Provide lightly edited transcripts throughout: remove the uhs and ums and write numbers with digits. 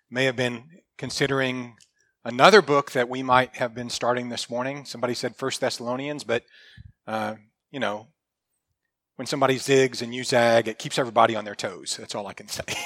may have been considering another book that we might have been starting this morning. Somebody said 1 Thessalonians, but, when somebody zigs and you zag, it keeps everybody on their toes. That's all I can say.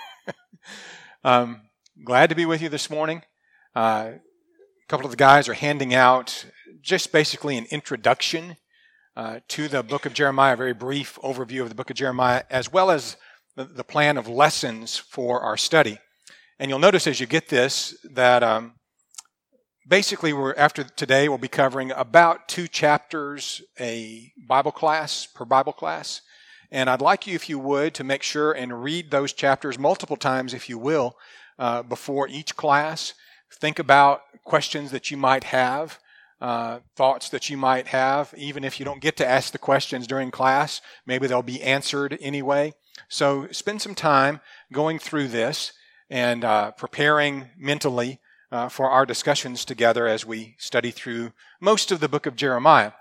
Glad to be with you this morning. A couple of the guys are handing out just basically an introduction to the book of Jeremiah, a very brief overview of the book of Jeremiah, as well as the plan of lessons for our study. And you'll notice as you get this that basically after today we'll be covering about 2 chapters a Bible class, per Bible class. And I'd like you, if you would, to make sure and read those chapters multiple times, if you will, before each class. Think about questions that you might have, thoughts that you might have, even if you don't get to ask the questions during class. Maybe they'll be answered anyway. So spend some time going through this and preparing mentally for our discussions together as we study through most of the book of Jeremiah.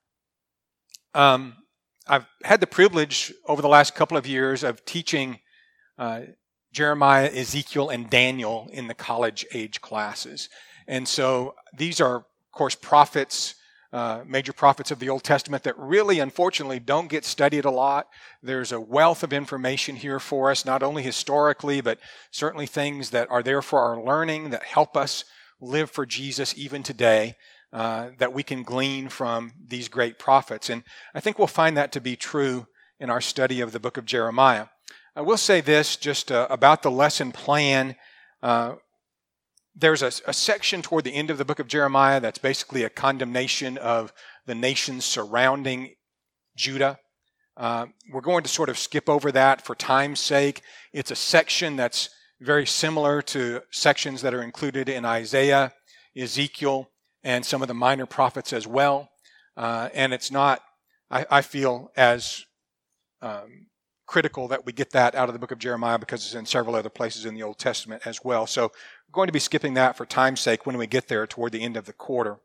I've had the privilege over the last couple of years of teaching Jeremiah, Ezekiel, and Daniel in the college age classes. And so these are, of course, prophets, major prophets of the Old Testament that really, unfortunately, don't get studied a lot. There's a wealth of information here for us, not only historically, but certainly things that are there for our learning that help us live for Jesus even today, that we can glean from these great prophets. And I think we'll find that to be true in our study of the book of Jeremiah. I will say this just about the lesson plan. There's a section toward the end of the book of Jeremiah that's basically a condemnation of the nations surrounding Judah. We're going to sort of skip over that for time's sake. It's a section that's very similar to sections that are included in Isaiah, Ezekiel, and some of the minor prophets as well. And it's not, I feel, as critical that we get that out of the book of Jeremiah because it's in several other places in the Old Testament as well. So we're going to be skipping that for time's sake when we get there toward the end of the quarter.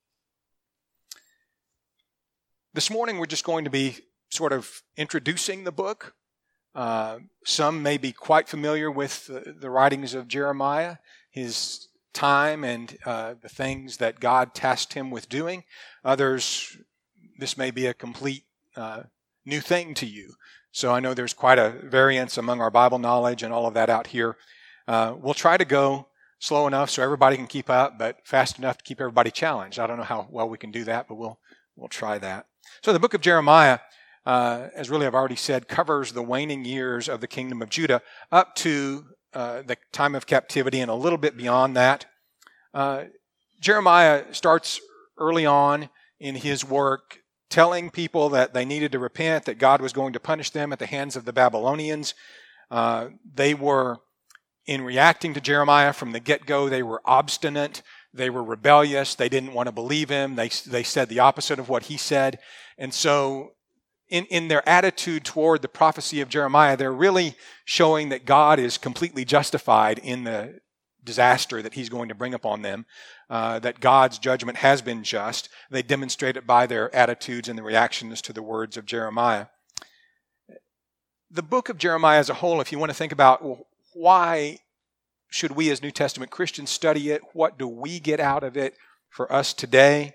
This morning we're just going to be sort of introducing the book. Some may be quite familiar with the writings of Jeremiah, his time and the things that God tasked him with doing. Others, this may be a complete new thing to you. So I know there's quite a variance among our Bible knowledge and all of that out here. We'll try to go slow enough so everybody can keep up, but fast enough to keep everybody challenged. I don't know how well we can do that, but we'll try that. So the book of Jeremiah, as really I've already said, covers the waning years of the kingdom of Judah up to the time of captivity and a little bit beyond that. Jeremiah starts early on in his work telling people that they needed to repent, that God was going to punish them at the hands of the Babylonians. They were, in reacting to Jeremiah from the get-go, they were obstinate, they were rebellious, they didn't want to believe him, they said the opposite of what he said. And so in their attitude toward the prophecy of Jeremiah, they're really showing that God is completely justified in the disaster that he's going to bring upon them, that God's judgment has been just. They demonstrate it by their attitudes and the reactions to the words of Jeremiah. The book of Jeremiah as a whole, if you want to think about, well, why should we as New Testament Christians study it? What do we get out of it for us today?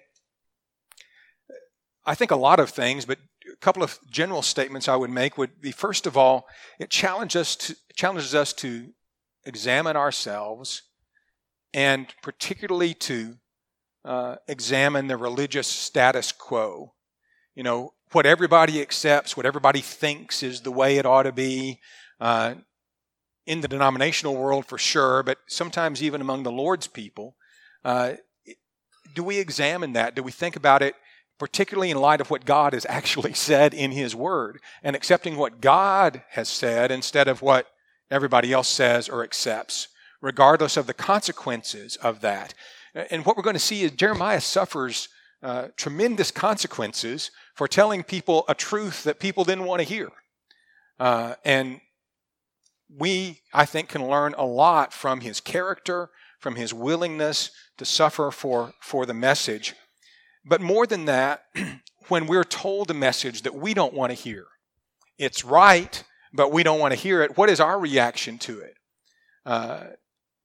I think a lot of things, but a couple of general statements I would make would be, first of all, it challenges us to examine ourselves, and particularly to examine the religious status quo. You know, what everybody accepts, what everybody thinks is the way it ought to be, in the denominational world for sure, but sometimes even among the Lord's people. Do we examine that? Do we think about it, particularly in light of what God has actually said in His Word, and accepting what God has said instead of what everybody else says or accepts, regardless of the consequences of that? And what we're going to see is Jeremiah suffers tremendous consequences for telling people a truth that people didn't want to hear. And we, I think, can learn a lot from his character, from his willingness to suffer for the message. But more than that, when we're told a message that we don't want to hear, it's right, but we don't want to hear it, what is our reaction to it?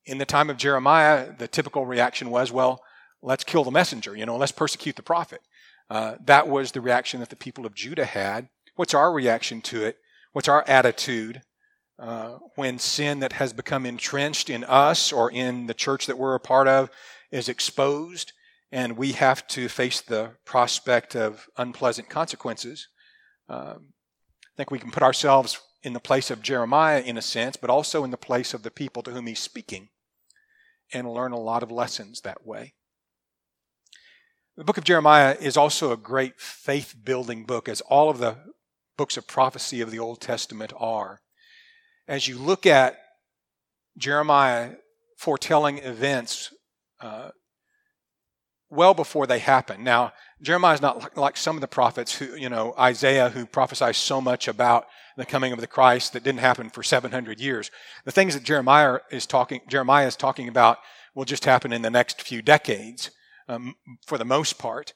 In the time of Jeremiah, the typical reaction was, well, let's kill the messenger, let's persecute the prophet. That was the reaction that the people of Judah had. What's our reaction to it? What's our attitude when sin that has become entrenched in us or in the church that we're a part of is exposed and we have to face the prospect of unpleasant consequences? I think we can put ourselves in the place of Jeremiah in a sense, but also in the place of the people to whom he's speaking, and learn a lot of lessons that way. The book of Jeremiah is also a great faith-building book, as all of the books of prophecy of the Old Testament are. As you look at Jeremiah foretelling events well before they happen. Now, Jeremiah is not like some of the prophets who, Isaiah, who prophesied so much about the coming of the Christ that didn't happen for 700 years. The things that Jeremiah is talking about will just happen in the next few decades, for the most part.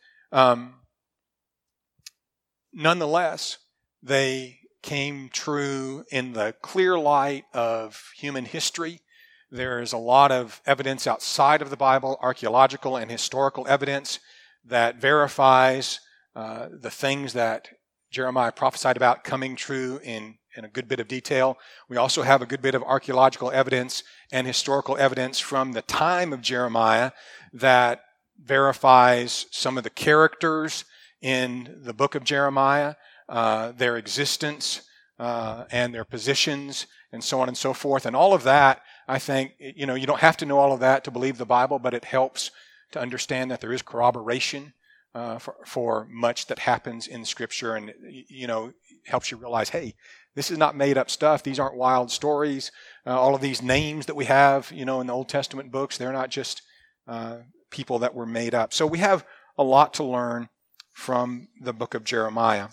Nonetheless, they came true in the clear light of human history. There is a lot of evidence outside of the Bible, archaeological and historical evidence, that verifies the things that Jeremiah prophesied about coming true in a good bit of detail. We also have a good bit of archaeological evidence and historical evidence from the time of Jeremiah that verifies some of the characters in the book of Jeremiah, their existence and their positions, and so on and so forth. And all of that, I think, you don't have to know all of that to believe the Bible, but it helps to understand that there is corroboration for much that happens in Scripture, and helps you realize, hey, this is not made up stuff. These aren't wild stories. All of these names that we have, in the Old Testament books, they're not just people that were made up. So we have a lot to learn from the book of Jeremiah.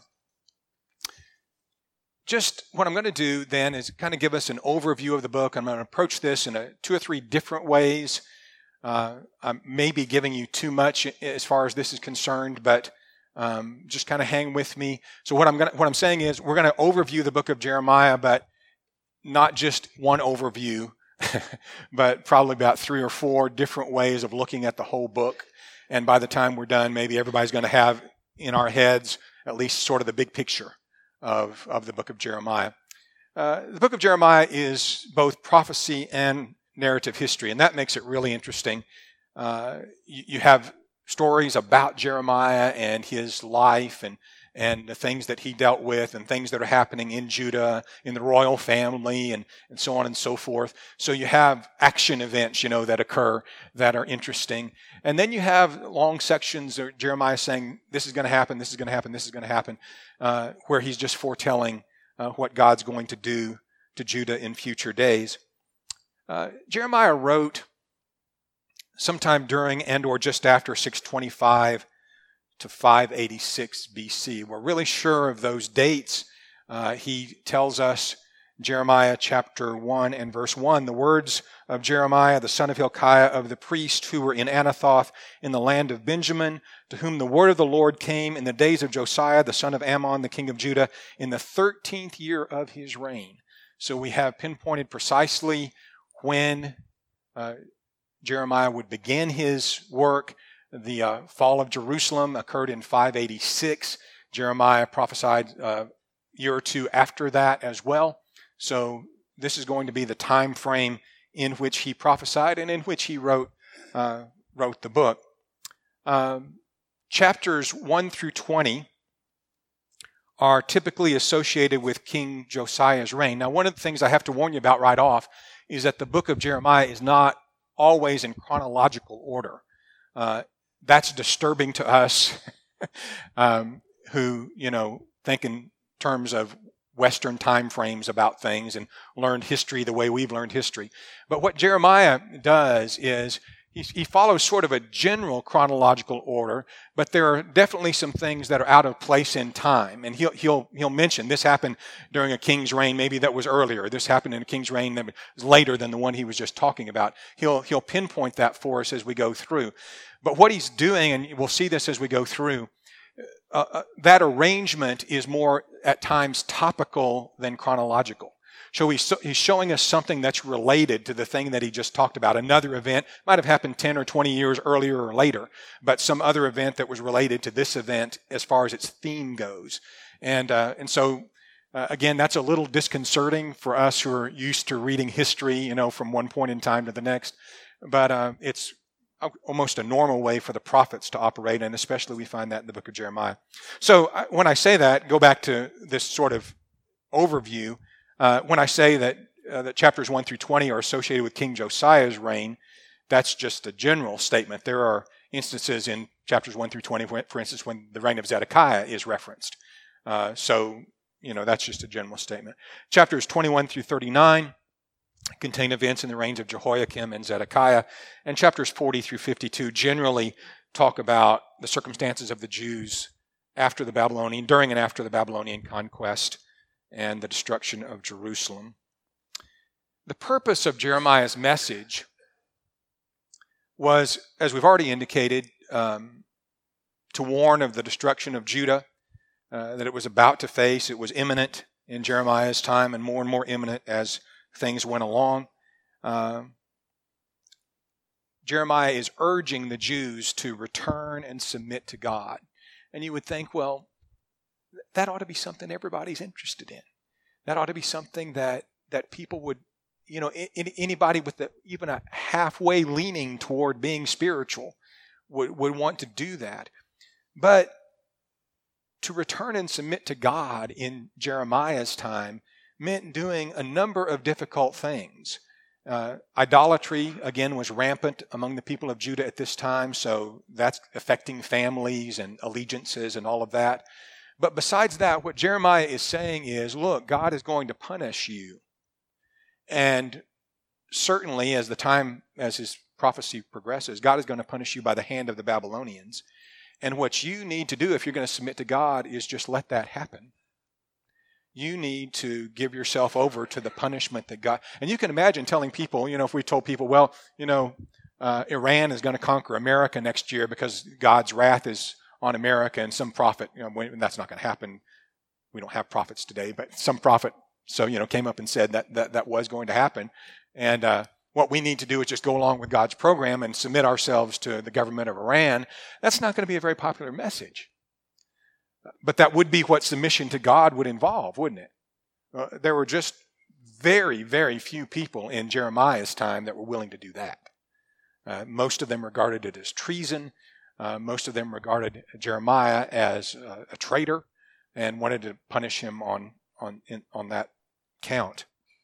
Just what I'm going to do then is kind of give us an overview of the book. I'm going to approach this in 2 or 3 different ways. I may be giving you too much as far as this is concerned, but just kind of hang with me. So what I'm saying is we're going to overview the book of Jeremiah, but not just one overview, but probably about 3 or 4 different ways of looking at the whole book. And by the time we're done, maybe everybody's going to have in our heads at least sort of the big picture of the book of Jeremiah. The book of Jeremiah is both prophecy and narrative history, and that makes it really interesting. You have stories about Jeremiah and his life and the things that he dealt with and things that are happening in Judah, in the royal family, and so on and so forth. So you have action events, that occur that are interesting. And then you have long sections of Jeremiah saying, this is going to happen, this is going to happen, this is going to happen, where he's just foretelling what God's going to do to Judah in future days. Jeremiah wrote sometime during and or just after 625 to 586 BC. We're really sure of those dates. He tells us, Jeremiah chapter 1 and verse 1, the words of Jeremiah, the son of Hilkiah, of the priest who were in Anathoth in the land of Benjamin, to whom the word of the Lord came in the days of Josiah, the son of Ammon, the king of Judah, in the 13th year of his reign. So we have pinpointed precisely when Jeremiah would begin his work. The fall of Jerusalem occurred in 586. Jeremiah prophesied a year or 2 after that as well. So this is going to be the time frame in which he prophesied and in which he wrote the book. Chapters 1 through 20 are typically associated with King Josiah's reign. Now, one of the things I have to warn you about right off is that the book of Jeremiah is not always in chronological order. That's disturbing to us who, think in terms of Western time frames about things and learned history the way we've learned history. But what Jeremiah does is he follows sort of a general chronological order, but there are definitely some things that are out of place in time. And he'll mention this happened during a king's reign, maybe that was earlier. This happened in a king's reign that was later than the one he was just talking about. He'll pinpoint that for us as we go through. But what he's doing, and we'll see this as we go through, that arrangement is more at times topical than chronological. So he's showing us something that's related to the thing that he just talked about. Another event might have happened 10 or 20 years earlier or later, but some other event that was related to this event as far as its theme goes. And so again, that's a little disconcerting for us who are used to reading history, from one point in time to the next. But it's almost a normal way for the prophets to operate, and especially we find that in the book of Jeremiah. So when I say that, go back to this sort of overview. When I say that chapters 1 through 20 are associated with King Josiah's reign, that's just a general statement. There are instances in chapters 1 through 20, for instance, when the reign of Zedekiah is referenced. So that's just a general statement. Chapters 21 through 39 contain events in the reigns of Jehoiakim and Zedekiah, and chapters 40 through 52 generally talk about the circumstances of the Jews during and after the Babylonian conquest and the destruction of Jerusalem. The purpose of Jeremiah's message was, as we've already indicated, to warn of the destruction of Judah that it was about to face. It was imminent in Jeremiah's time and more imminent as things went along. Jeremiah is urging the Jews to return and submit to God. And you would think, well, that ought to be something everybody's interested in. That ought to be something that people would, anybody with even a halfway leaning toward being spiritual would want to do that. But to return and submit to God in Jeremiah's time meant doing a number of difficult things. Idolatry, again, was rampant among the people of Judah at this time, so that's affecting families and allegiances and all of that. But besides that, what Jeremiah is saying is, look, God is going to punish you. And certainly, as his prophecy progresses, God is going to punish you by the hand of the Babylonians. And what you need to do if you're going to submit to God is just let that happen. You need to give yourself over to the punishment that God... And you can imagine telling people, if we told people, well, Iran is going to conquer America next year because God's wrath is on America, and some prophet, that's not going to happen. We don't have prophets today, but some prophet, came up and said that was going to happen. And what we need to do is just go along with God's program and submit ourselves to the government of Iran. That's not going to be a very popular message. But that would be what submission to God would involve, wouldn't it? There were just very, very few people in Jeremiah's time that were willing to do that. Most of them regarded it as treason. Most of them regarded Jeremiah as a traitor and wanted to punish him on that count.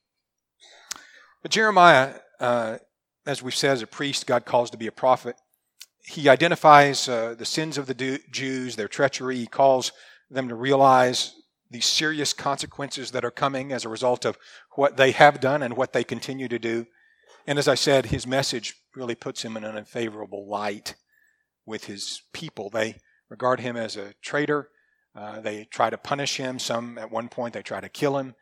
But Jeremiah, as we've said, as a priest, God calls to be a prophet. He identifies the sins of the Jews, their treachery. He calls them to realize the serious consequences that are coming as a result of what they have done and what they continue to do. And as I said, his message really puts him in an unfavorable light with his people. They regard him as a traitor. They try to punish him. Some, at one point, they try to kill him.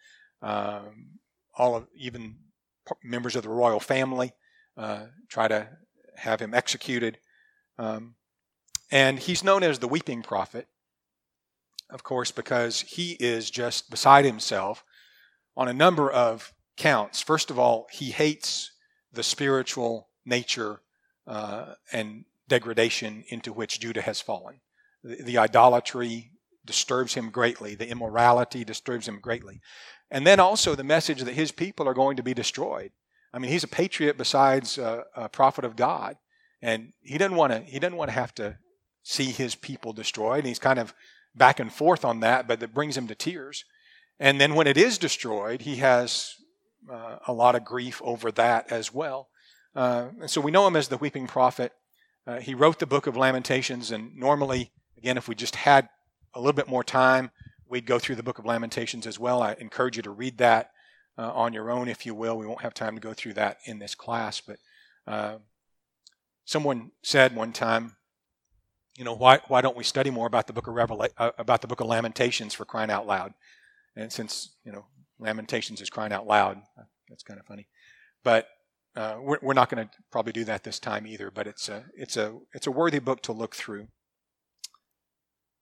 Even members of the royal family try to have him executed. And he's known as the weeping prophet, of course, because he is just beside himself on a number of counts. First of all, he hates the spiritual nature and degradation into which Judah has fallen. The idolatry disturbs him greatly. The immorality disturbs him greatly. And then also the message that his people are going to be destroyed. I mean, he's a patriot besides a prophet of God. And he doesn't want to have to see his people destroyed. And he's kind of back and forth on that, but that brings him to tears. And then when it is destroyed, he has a lot of grief over that as well. And so we know him as the weeping prophet. He wrote the book of Lamentations, and normally, again, if we just had a little bit more time, we'd go through the book of Lamentations as well. I encourage you to read that on your own, if you will. We won't have time to go through that in this class, but someone said one time, why don't we study more about the book of Lamentations for crying out loud? And since Lamentations is crying out loud, that's kind of funny. But we're not going to probably do that this time either. But it's a worthy book to look through.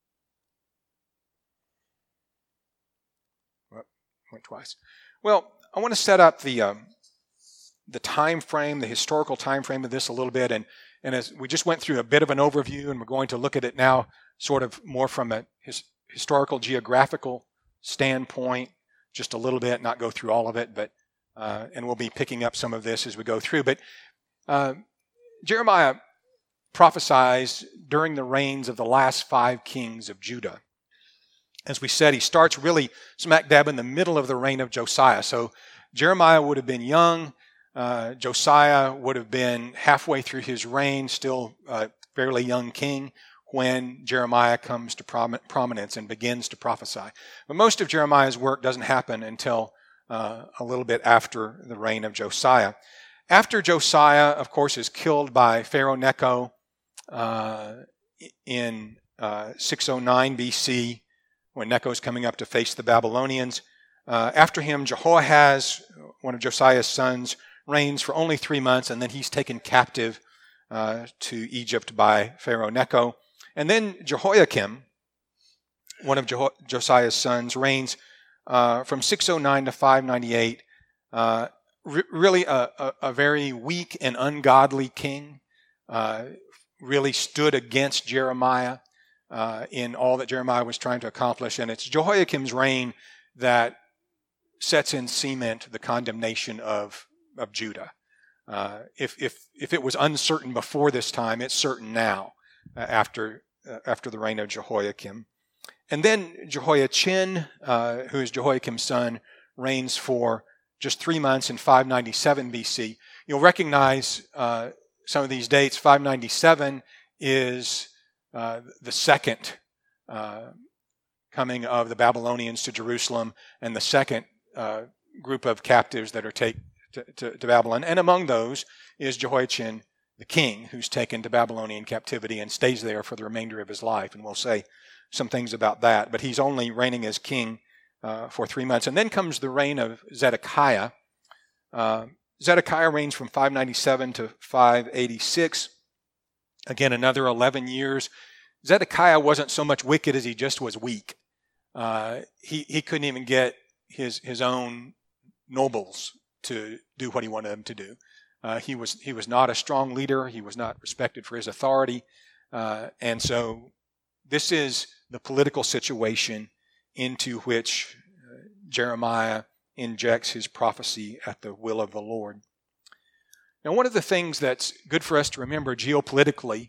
Went twice. Well, I want to set up the time frame, the historical time frame of this a little bit, and as we just went through a bit of an overview, and we're going to look at it now sort of more from a historical geographical standpoint, just a little bit, not go through all of it, but and we'll be picking up some of this as we go through. But Jeremiah prophesies during the reigns of the last 5 kings of Judah. As we said, he starts really smack dab in the middle of the reign of Josiah. So Jeremiah would have been young. Josiah would have been halfway through his reign, still a fairly young king, when Jeremiah comes to prominence and begins to prophesy. But most of Jeremiah's work doesn't happen until a little bit after the reign of Josiah. After Josiah, of course, is killed by Pharaoh Necho in 609 BC, when Necho is coming up to face the Babylonians. After him, Jehoahaz, one of Josiah's sons, reigns for only 3 months, and then he's taken captive to Egypt by Pharaoh Necho. And then Jehoiakim, one of Josiah's sons, reigns from 609 to 598, really a very weak and ungodly king, really stood against Jeremiah in all that Jeremiah was trying to accomplish. And it's Jehoiakim's reign that sets in cement the condemnation of Judah. If it was uncertain before this time, it's certain now after the reign of Jehoiakim. And then Jehoiachin, who is Jehoiakim's son, reigns for just 3 months in 597 BC. You'll recognize some of these dates. 597 is the second coming of the Babylonians to Jerusalem, and the second group of captives that are taken to Babylon. And among those is Jehoiachin, the king, who's taken to Babylonian captivity and stays there for the remainder of his life. And we'll say some things about that. But he's only reigning as king for 3 months. And then comes the reign of Zedekiah. Zedekiah reigns from 597 to 586. Again, another 11 years. Zedekiah wasn't so much wicked as he just was weak. He couldn't even get his own nobles to do what he wanted them to do. He was not a strong leader. He was not respected for his authority. And so this is the political situation into which Jeremiah injects his prophecy at the will of the Lord. Now, one of the things that's good for us to remember geopolitically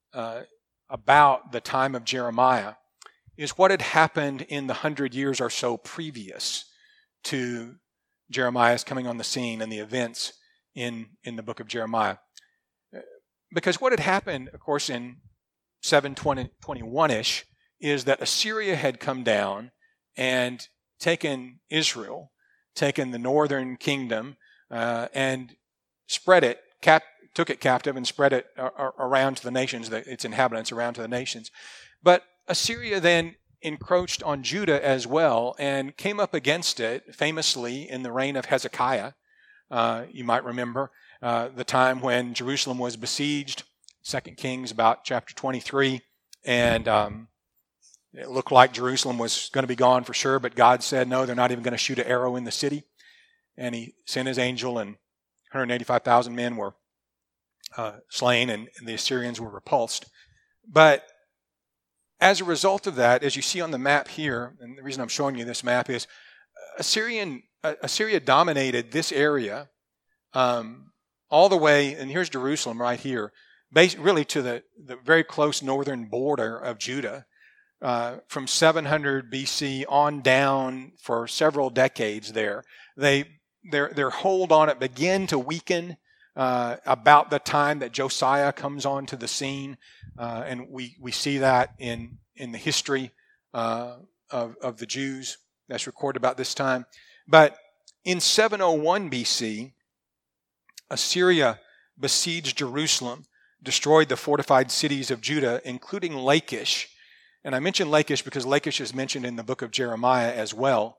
about the time of Jeremiah is what had happened in the 100 years or so previous to Jeremiah's coming on the scene and the events in the book of Jeremiah. Because what had happened, of course, in 721-ish is that Assyria had come down and taken Israel, taken the northern kingdom, and spread it, took it captive and spread it around to the nations, its inhabitants around to the nations. But Assyria then encroached on Judah as well and came up against it famously in the reign of Hezekiah. You might remember the time when Jerusalem was besieged, 2 Kings about chapter 23, and it looked like Jerusalem was going to be gone for sure, but God said, no, they're not even going to shoot an arrow in the city. And he sent his angel, and 185,000 men were slain, and the Assyrians were repulsed. But as a result of that, as you see on the map here, and the reason I'm showing you this map is Assyria dominated this area all the way, and here's Jerusalem right here, really to the very close northern border of Judah, from 700 BC on down for several decades there. Their hold on it began to weaken about the time that Josiah comes onto the scene, and we see that in the history of the Jews that's recorded about this time. But in 701 BC, Assyria besieged Jerusalem, destroyed the fortified cities of Judah, including Lachish. And I mention Lachish because Lachish is mentioned in the book of Jeremiah as well.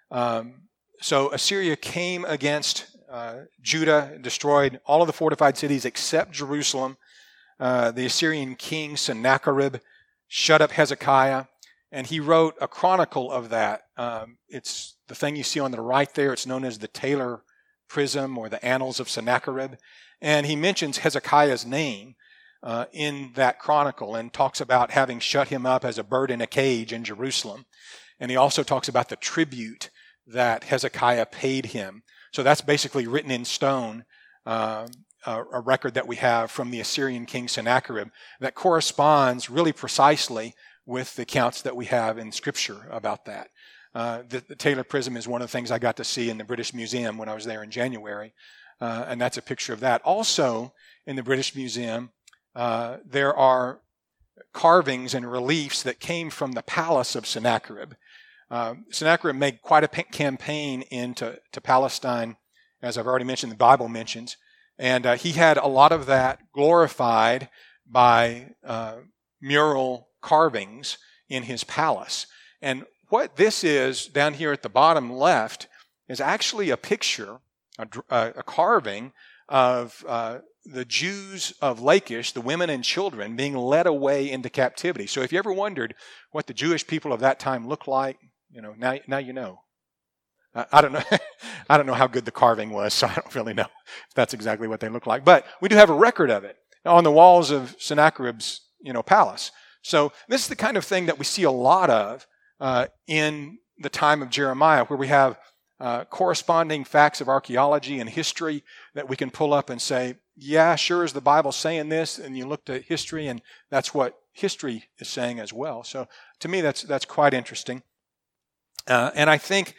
So Assyria came against Judah, destroyed all of the fortified cities except Jerusalem. The Assyrian king Sennacherib shut up Hezekiah, And he wrote a chronicle of that. It's the thing you see on the right there. It's known as the Taylor Prism or the Annals of Sennacherib. And he mentions Hezekiah's name in that chronicle and talks about having shut him up as a bird in a cage in Jerusalem. And he also talks about the tribute that Hezekiah paid him. So that's basically written in stone, a record that we have from the Assyrian king Sennacherib that corresponds really precisely with the accounts that we have in Scripture about that. The Taylor Prism is one of the things I got to see in the British Museum when I was there in January, and that's a picture of that. Also, in the British Museum, there are carvings and reliefs that came from the palace of Sennacherib. Sennacherib made quite a campaign into Palestine, as I've already mentioned, the Bible mentions, and he had a lot of that glorified by mural carvings in his palace. And what this is down here at the bottom left is actually a picture, a carving of the Jews of Lachish, the women and children, being led away into captivity. So if you ever wondered what the Jewish people of that time looked like, now you know. I don't know. I don't know how good the carving was, so I don't really know if that's exactly what they look like. But we do have a record of it on the walls of Sennacherib's, palace. So this is the kind of thing that we see a lot of in the time of Jeremiah, where we have corresponding facts of archaeology and history that we can pull up and say, yeah, sure, is the Bible saying this? And you look at history, and that's what history is saying as well. So to me, that's quite interesting. And I think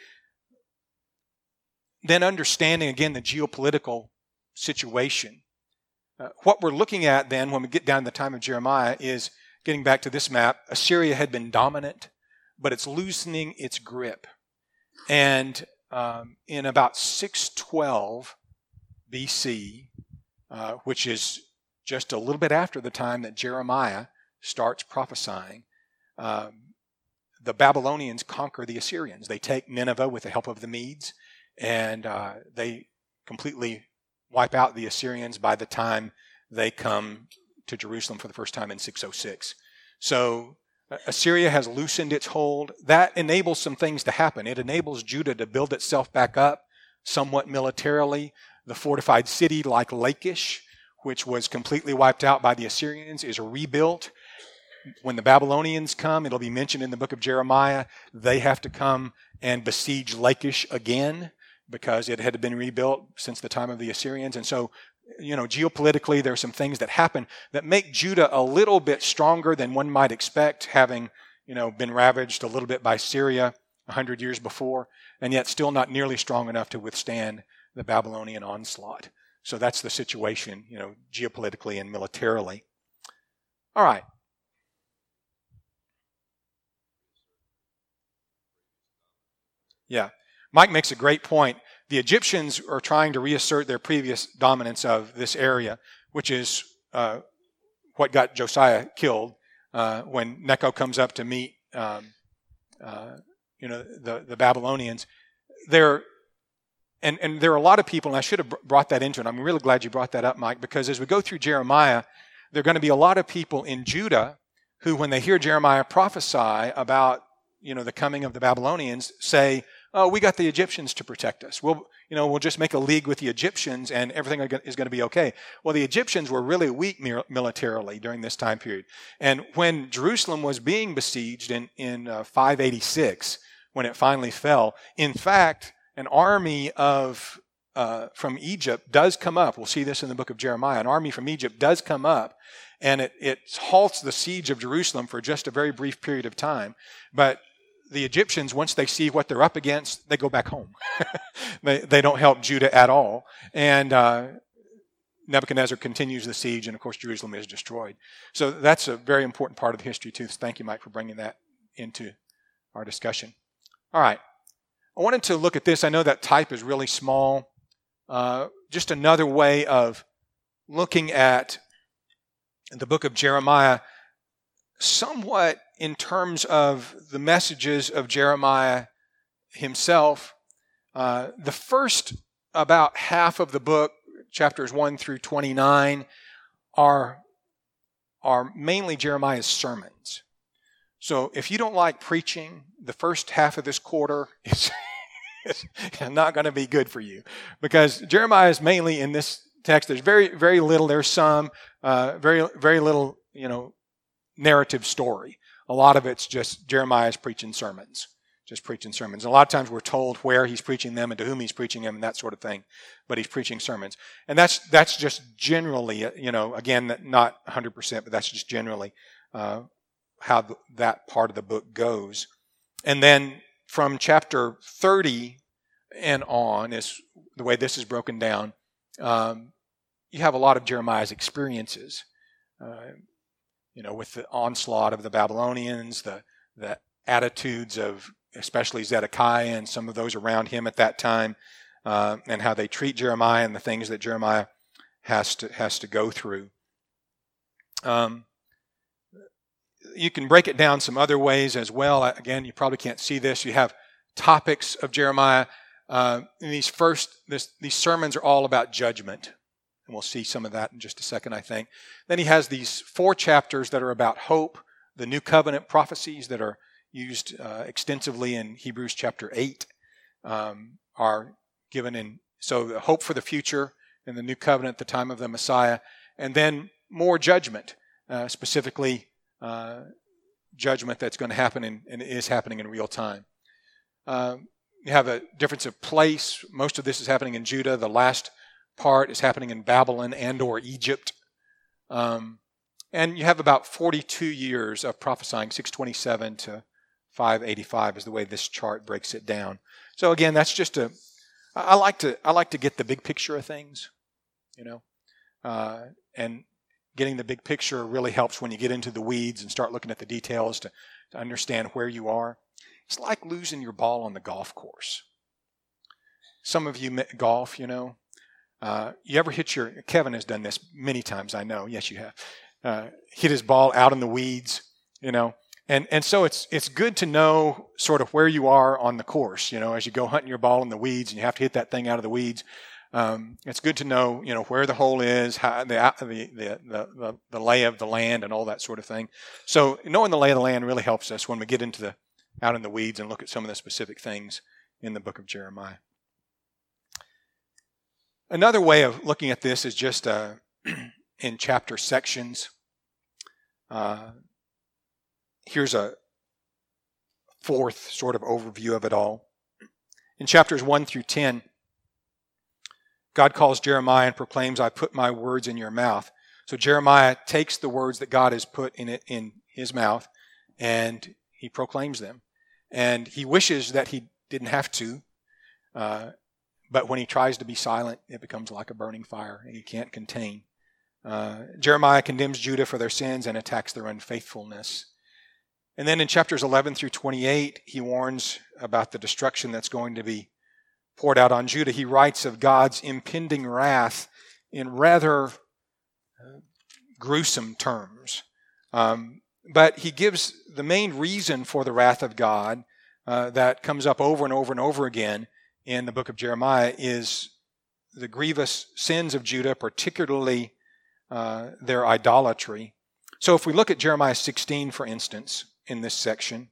then understanding, again, the geopolitical situation, what we're looking at then when we get down to the time of Jeremiah is, getting back to this map, Assyria had been dominant, but it's loosening its grip. And in about 612 BC, which is just a little bit after the time that Jeremiah starts prophesying, the Babylonians conquer the Assyrians. They take Nineveh with the help of the Medes, and they completely wipe out the Assyrians by the time they come to Jerusalem for the first time in 606. So Assyria has loosened its hold. That enables some things to happen. It enables Judah to build itself back up somewhat militarily. The fortified city like Lachish, which was completely wiped out by the Assyrians, is rebuilt. When the Babylonians come, it'll be mentioned in the book of Jeremiah, they have to come and besiege Lachish again because it had been rebuilt since the time of the Assyrians. And so, geopolitically, there are some things that happen that make Judah a little bit stronger than one might expect, having, been ravaged a little bit by Syria 100 years before, and yet still not nearly strong enough to withstand the Babylonian onslaught. So that's the situation, geopolitically and militarily. All right. Yeah. Mike makes a great point. The Egyptians are trying to reassert their previous dominance of this area, which is what got Josiah killed when Necho comes up to meet the Babylonians. And there are a lot of people, and I should have brought that into it. I'm really glad you brought that up, Mike, because as we go through Jeremiah, there are going to be a lot of people in Judah who, when they hear Jeremiah prophesy about the coming of the Babylonians, say, oh, we got the Egyptians to protect us. We'll just make a league with the Egyptians and everything is going to be okay. Well, the Egyptians were really weak militarily during this time period. And when Jerusalem was being besieged in 586, when it finally fell, in fact, an army from Egypt does come up. We'll see this in the book of Jeremiah. An army from Egypt does come up, and it halts the siege of Jerusalem for just a very brief period of time. But the Egyptians, once they see what they're up against, they go back home. They don't help Judah at all. And Nebuchadnezzar continues the siege, and of course Jerusalem is destroyed. So that's a very important part of the history too. So thank you, Mike, for bringing that into our discussion. All right. I wanted to look at this. I know that type is really small. Just another way of looking at the book of Jeremiah somewhat in terms of the messages of Jeremiah himself. The first about half of the book, chapters 1 through 29, are mainly Jeremiah's sermons. So if you don't like preaching, the first half of this quarter is not going to be good for you, because Jeremiah is mainly in this text. There's very, very little. There's some very, very little, narrative story. A lot of it's just Jeremiah's preaching sermons, A lot of times we're told where he's preaching them and to whom he's preaching them and that sort of thing, but he's preaching sermons. And that's just generally, again, not 100%, but that's just generally how that part of the book goes. And then from chapter 30 and on is the way this is broken down. You have a lot of Jeremiah's experiences, with the onslaught of the Babylonians, the attitudes of especially Zedekiah and some of those around him at that time, and how they treat Jeremiah and the things that Jeremiah has to go through. You can break it down some other ways as well. Again, you probably can't see this. You have topics of Jeremiah. These sermons are all about judgment. And we'll see some of that in just a second, I think. Then he has these 4 chapters that are about hope, the New Covenant prophecies that are used extensively in Hebrews chapter 8 are given in. So the hope for the future in the New Covenant at the time of the Messiah. And then more judgment, specifically judgment that's going to happen and is happening in real time. You have a difference of place. Most of this is happening in Judah. The last part is happening in Babylon and or Egypt. And you have about 42 years of prophesying, 627 to 585 is the way this chart breaks it down. So again, that's just I like to get the big picture of things, and getting the big picture really helps when you get into the weeds and start looking at the details to understand where you are. It's like losing your ball on the golf course. Some of you golf, you ever hit Kevin has done this many times, I know. Yes, you have. Hit his ball out in the weeds, And so it's good to know sort of where you are on the course, as you go hunting your ball in the weeds and you have to hit that thing out of the weeds. It's good to know, where the hole is, how the lay of the land and all that sort of thing. So knowing the lay of the land really helps us when we get into out in the weeds and look at some of the specific things in the book of Jeremiah. Another way of looking at this is just in chapter sections. Here's a 4th sort of overview of it all. In chapters 1 through 10, God calls Jeremiah and proclaims, "I put my words in your mouth." So Jeremiah takes the words that God has put in his mouth and he proclaims them. And he wishes that he didn't have to, but when he tries to be silent, it becomes like a burning fire and he can't contain. Jeremiah condemns Judah for their sins and attacks their unfaithfulness. And then in chapters 11 through 28, he warns about the destruction that's going to be poured out on Judah. He writes of God's impending wrath in rather gruesome terms. But he gives the main reason for the wrath of God that comes up over and over and over again in the book of Jeremiah is the grievous sins of Judah, particularly their idolatry. So if we look at Jeremiah 16, for instance, in this section,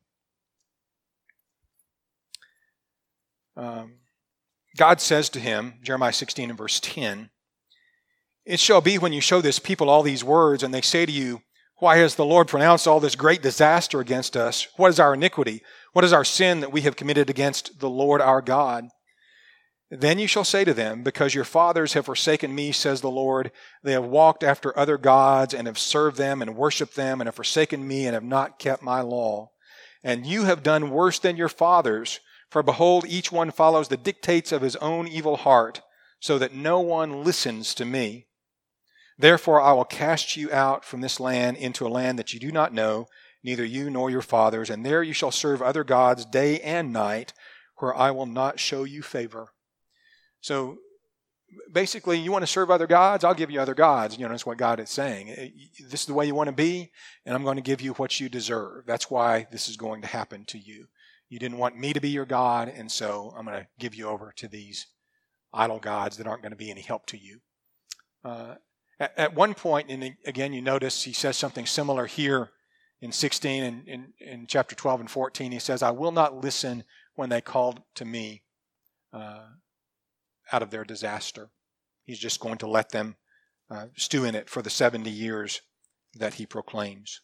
God says to him, Jeremiah 16 and verse 10, "It shall be when you show this people all these words, and they say to you, 'Why has the Lord pronounced all this great disaster against us? What is our iniquity? What is our sin that we have committed against the Lord our God?' Then you shall say to them, 'Because your fathers have forsaken me, says the Lord. They have walked after other gods and have served them and worshipped them and have forsaken me and have not kept my law. And you have done worse than your fathers. For behold, each one follows the dictates of his own evil heart, so that no one listens to me. Therefore I will cast you out from this land into a land that you do not know, neither you nor your fathers, and there you shall serve other gods day and night, where I will not show you favor.'" So basically, you want to serve other gods? I'll give you other gods. That's what God is saying. This is the way you want to be, and I'm going to give you what you deserve. That's why this is going to happen to you. You didn't want me to be your God, and so I'm going to give you over to these idol gods that aren't going to be any help to you. At one point, and again, you notice he says something similar here in 16 and in chapter 12 and 14, he says, I will not listen when they called to me out of their disaster. He's just going to let them stew in it for the 70 years that he proclaims.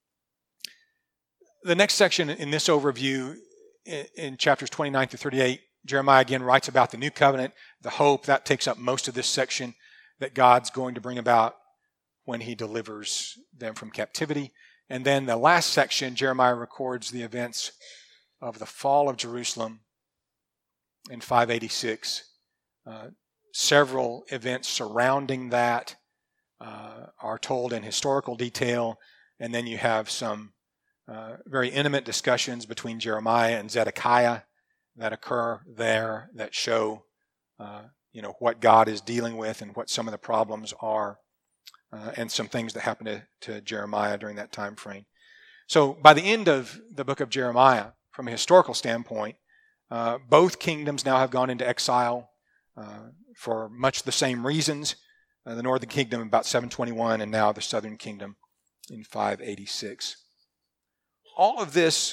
The next section in this overview, in chapters 29 through 38, Jeremiah again writes about the new covenant, the hope. That takes up most of this section that God's going to bring about when he delivers them from captivity. And then the last section, Jeremiah records the events of the fall of Jerusalem in 586. Several events surrounding that are told in historical detail, and then you have some very intimate discussions between Jeremiah and Zedekiah that occur there that show what God is dealing with and what some of the problems are, and some things that happened to Jeremiah during that time frame. So by the end of the book of Jeremiah, from a historical standpoint, both kingdoms now have gone into exile for much the same reasons. The northern kingdom about 721, and now the southern kingdom in 586. All of this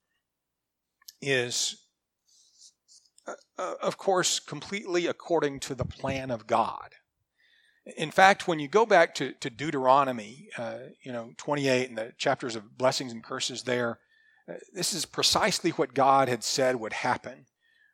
is, of course, completely according to the plan of God. In fact, when you go back to Deuteronomy, 28 and the chapters of blessings and curses there, this is precisely what God had said would happen.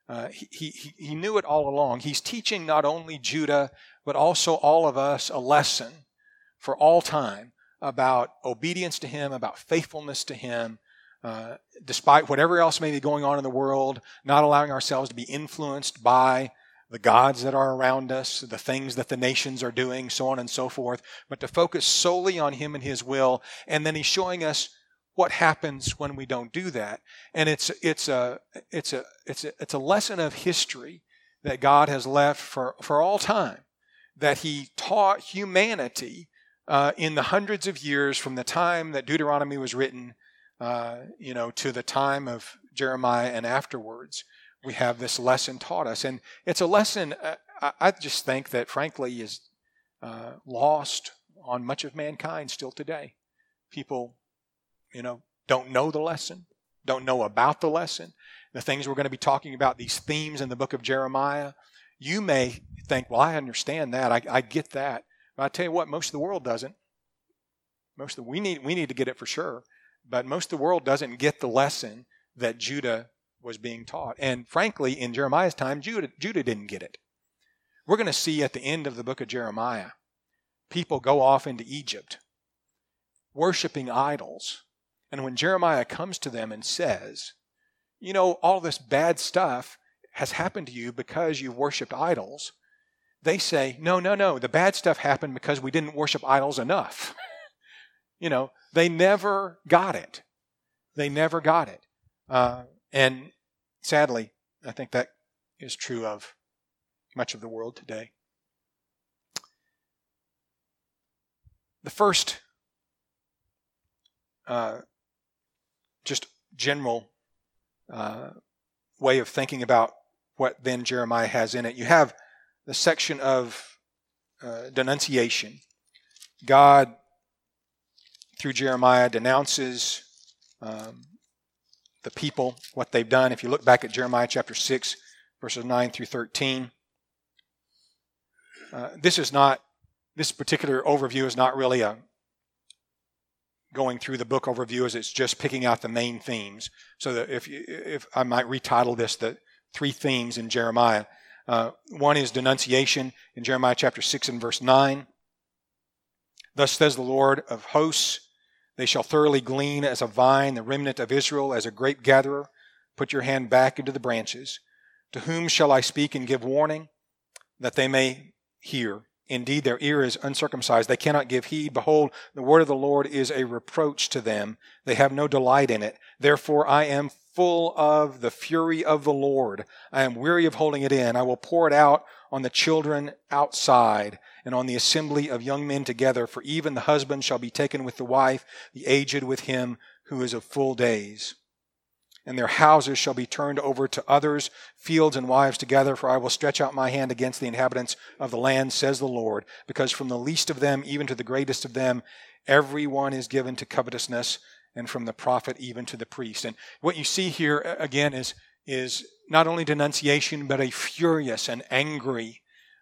He knew it all along. He's teaching not only Judah, but also all of us a lesson for all time about obedience to him, about faithfulness to him, despite whatever else may be going on in the world, not allowing ourselves to be influenced by the gods that are around us, the things that the nations are doing, so on and so forth, but to focus solely on him and his will. And then he's showing us what happens when we don't do that. And it's a lesson of history that God has left for all time, that he taught humanity in the hundreds of years from the time that Deuteronomy was written, to the time of Jeremiah and afterwards. We have this lesson taught us. And it's a lesson I just think that frankly is lost on much of mankind still today. People, don't know the lesson, don't know about the lesson. The things we're going to be talking about, these themes in the book of Jeremiah, you may think, well, I understand that. I get that. But I tell you what, most of the world doesn't. We need to get it for sure. But most of the world doesn't get the lesson that Judah was being taught. And frankly, in Jeremiah's time, Judah didn't get it. We're going to see at the end of the book of Jeremiah, people go off into Egypt, worshiping idols. And when Jeremiah comes to them and says, all this bad stuff has happened to you because you worshiped idols, they say, no, the bad stuff happened because we didn't worship idols enough. They never got it. They never got it. And sadly, I think that is true of much of the world today. The first just general way of thinking about what then Jeremiah has in it, you have the section of denunciation. God, through Jeremiah, denounces the people, what they've done. If you look back at Jeremiah chapter 6, verses 9 through 13, this particular overview is not really a going through the book overview, as it's just picking out the main themes. So that if I might retitle this, the three themes in Jeremiah. One is denunciation in Jeremiah chapter 6 and verse 9. Thus says the Lord of hosts, they shall thoroughly glean as a vine, the remnant of Israel as a grape gatherer. Put your hand back into the branches. To whom shall I speak and give warning, that they may hear? Indeed, their ear is uncircumcised. They cannot give heed. Behold, the word of the Lord is a reproach to them. They have no delight in it. Therefore, I am full of the fury of the Lord. I am weary of holding it in. I will pour it out on the children outside and on the assembly of young men together. For even the husband shall be taken with the wife, the aged with him who is of full days. And their houses shall be turned over to others, fields and wives together, for I will stretch out my hand against the inhabitants of the land, says the Lord, because from the least of them even to the greatest of them, every one is given to covetousness, and from the prophet even to the priest. And what you see here, again, is not only denunciation, but a furious and angry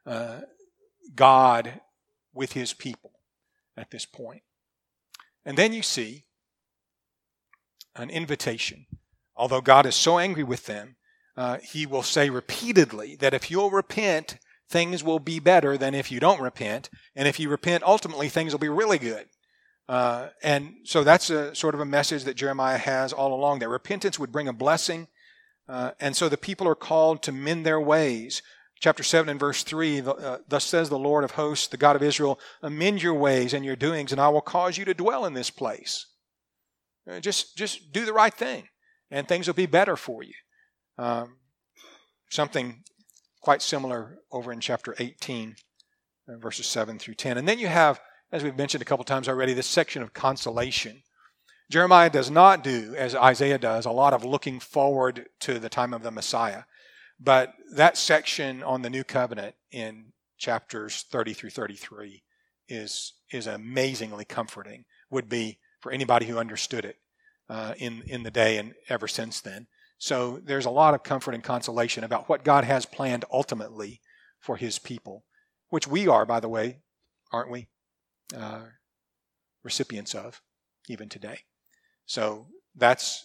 God with his people at this point. And then you see an invitation. Although God is so angry with them, he will say repeatedly that if you'll repent, things will be better than if you don't repent. And if you repent, ultimately things will be really good. And so that's a sort of a message that Jeremiah has all along, that repentance would bring a blessing. And so the people are called to mend their ways. Chapter 7 and verse 3, thus says the Lord of hosts, the God of Israel, amend your ways and your doings, and I will cause you to dwell in this place. Just do the right thing, and things will be better for you. Something quite similar over in chapter 18, verses 7 through 10. And then you have, as we've mentioned a couple times already, this section of consolation. Jeremiah does not do, as Isaiah does, a lot of looking forward to the time of the Messiah. But that section on the new covenant in chapters 30 through 33 is amazingly comforting, would be for anybody who understood it in the day and ever since then. So there's a lot of comfort and consolation about what God has planned ultimately for his people, which we are, by the way, aren't we? Recipients of, even today. So that's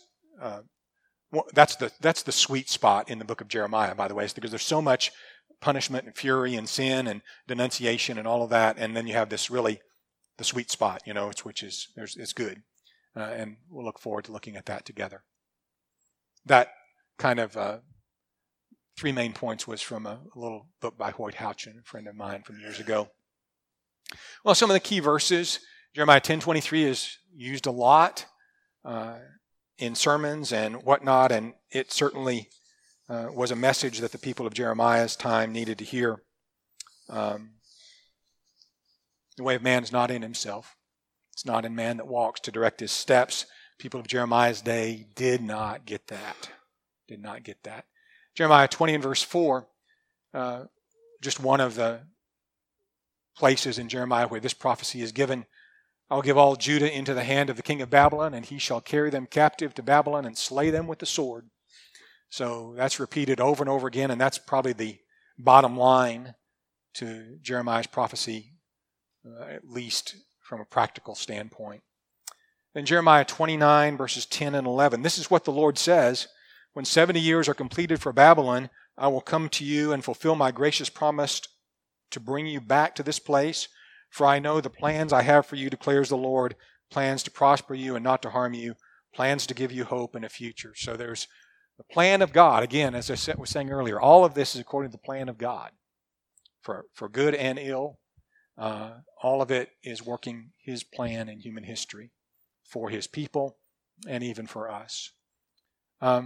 the sweet spot in the book of Jeremiah, by the way, because there's so much punishment and fury and sin and denunciation and all of that, and then you have this really the sweet spot, which is it's good, and we'll look forward to looking at that together. That kind of 3 main points was from a little book by Hoyt Houchin, a friend of mine from years ago. Well, some of the key verses, Jeremiah 10:23 is used a lot in sermons and whatnot, and it certainly was a message that the people of Jeremiah's time needed to hear. The way of man is not in himself. It's not in man that walks to direct his steps. People of Jeremiah's day did not get that. Jeremiah 20 and verse 4, just one of the places in Jeremiah where this prophecy is given. I will give all Judah into the hand of the king of Babylon, and he shall carry them captive to Babylon and slay them with the sword. So that's repeated over and over again, and that's probably the bottom line to Jeremiah's prophecy, at least from a practical standpoint. Then Jeremiah 29, verses 10 and 11. This is what the Lord says. When 70 years are completed for Babylon, I will come to you and fulfill my gracious promise to bring you back to this place. For I know the plans I have for you, declares the Lord, plans to prosper you and not to harm you, plans to give you hope and a future. So there's the plan of God. Again, as I was saying earlier, all of this is according to the plan of God for good and ill. All of it is working his plan in human history for his people and even for us. A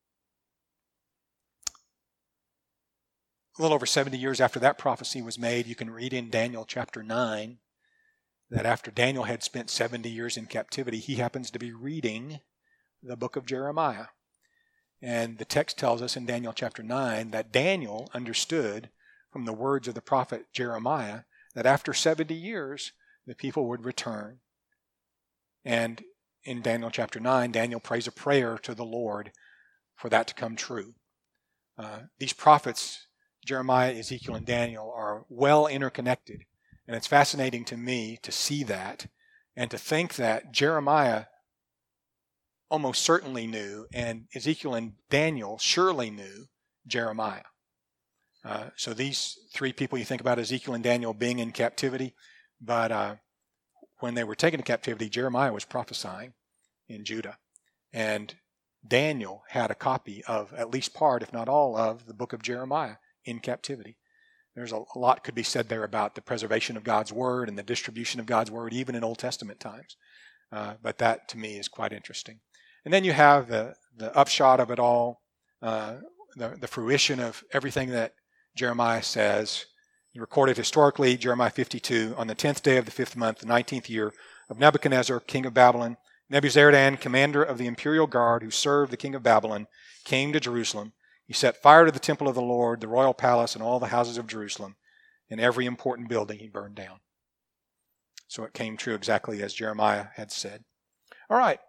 little over 70 years after that prophecy was made, you can read in Daniel chapter 9 that after Daniel had spent 70 years in captivity, he happens to be reading the book of Jeremiah. And the text tells us in Daniel chapter 9 that Daniel understood from the words of the prophet Jeremiah that after 70 years, the people would return. And in Daniel chapter 9, Daniel prays a prayer to the Lord for that to come true. These prophets, Jeremiah, Ezekiel, and Daniel, are well interconnected. And it's fascinating to me to see that and to think that Jeremiah almost certainly knew, and Ezekiel and Daniel surely knew Jeremiah. So these 3 people, you think about Ezekiel and Daniel being in captivity, but when they were taken to captivity, Jeremiah was prophesying in Judah. And Daniel had a copy of at least part, if not all, of the book of Jeremiah in captivity. There's a lot could be said there about the preservation of God's Word and the distribution of God's Word, even in Old Testament times. But that, to me, is quite interesting. And then you have the upshot of it all, the fruition of everything that Jeremiah says. Recorded historically, Jeremiah 52, on the 10th day of the 5th month, the 19th year of Nebuchadnezzar, king of Babylon, Nebuzaradan, commander of the imperial guard who served the king of Babylon, came to Jerusalem. He set fire to the temple of the Lord, the royal palace, and all the houses of Jerusalem, and every important building he burned down. So it came true exactly as Jeremiah had said. All right.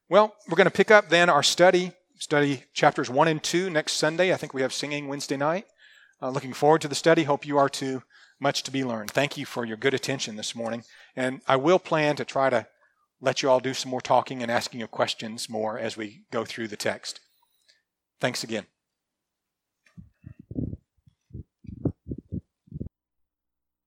Well, we're going to pick up then our study chapters 1 and 2 next Sunday. I think we have singing Wednesday night. Looking forward to the study. Hope you are too. Much to be learned. Thank you for your good attention this morning. And I will plan to try to let you all do some more talking and asking you questions more as we go through the text. Thanks again.